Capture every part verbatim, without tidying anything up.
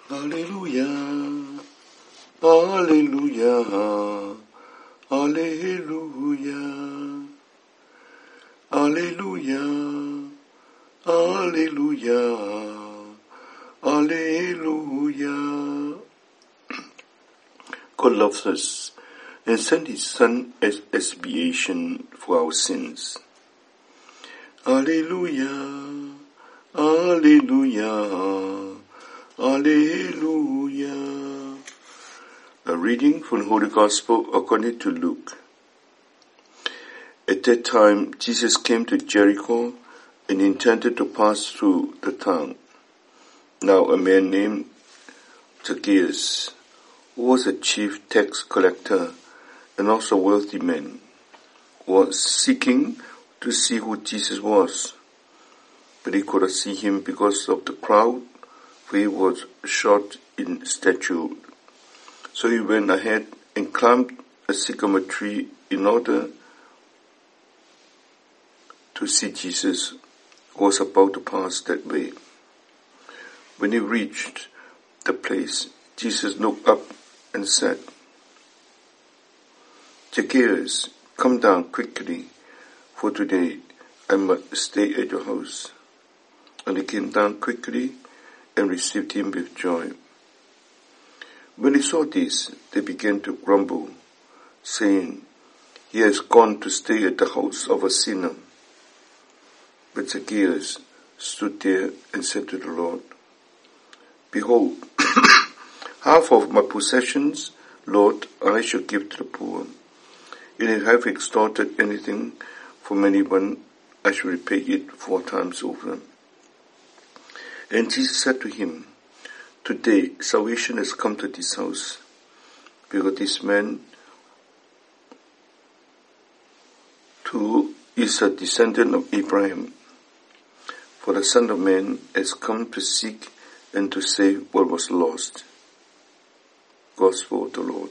Hallelujah, Hallelujah, Hallelujah, Hallelujah, Hallelujah, Hallelujah. God loves us and sent His Son as expiation for our sins. Hallelujah, Hallelujah, Hallelujah. A reading from the Holy Gospel according to Luke. At that time, Jesus came to Jericho and intended to pass through the town. Now a man named Zacchaeus, who was a chief tax collector and also a wealthy man, was seeking to see who Jesus was. But he could not see him because of the crowd, for he was short in stature. So he went ahead and climbed a sycamore tree in order to see Jesus, who was about to pass that way. When he reached the place, Jesus looked up and said, "Zacchaeus, come down quickly, for today I must stay at your house." And he came down quickly and received him with joy. When they saw this, they began to grumble, saying, "He has gone to stay at the house of a sinner." But Zacchaeus stood there and said to the Lord, "Behold, half of my possessions, Lord, I shall give to the poor. And if I have extorted anything from anyone, I shall repay it four times over." And Jesus said to him, "Today salvation has come to this house, because this man too is a descendant of Abraham. For the Son of Man has come to seek and to save what was lost." Gospel of the Lord.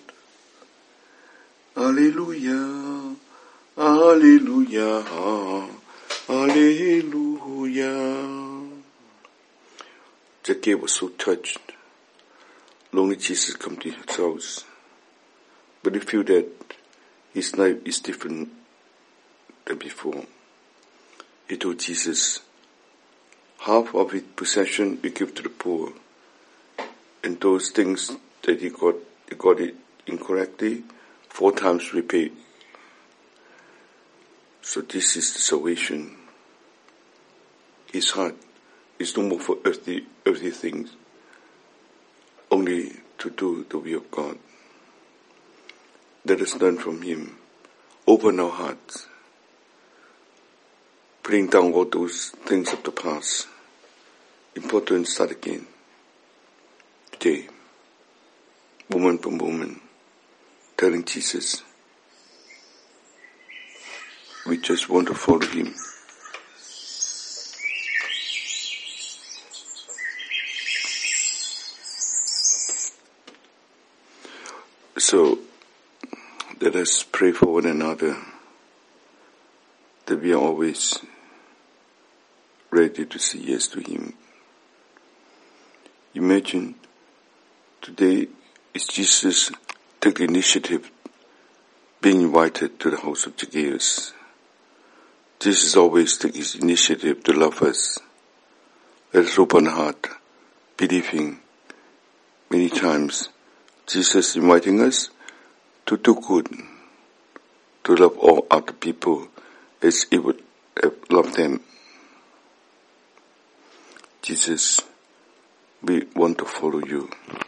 Hallelujah, Hallelujah, Hallelujah. Zacchaeus was so touched. Lonely Jesus come to his house. But he feel that his life is different than before. He told Jesus, half of his possession he give to the poor. And those things that he got, he got it incorrectly, four times repaid. So this is the salvation. His heart is no more for earthly, earthly things, only to do the will of God. Let us learn from him. Open our hearts, putting down all those things of the past. Important to start again. Today, moment by moment, telling Jesus, we just want to follow him. So, let us pray for one another, that we are always ready to say yes to him. Imagine today is Jesus take initiative being invited to the house of Zacchaeus. Jesus always take his initiative to love us. Let us open heart, believing many times Jesus inviting us to do good, to love all other people as he would have loved them. Jesus, we want to follow you.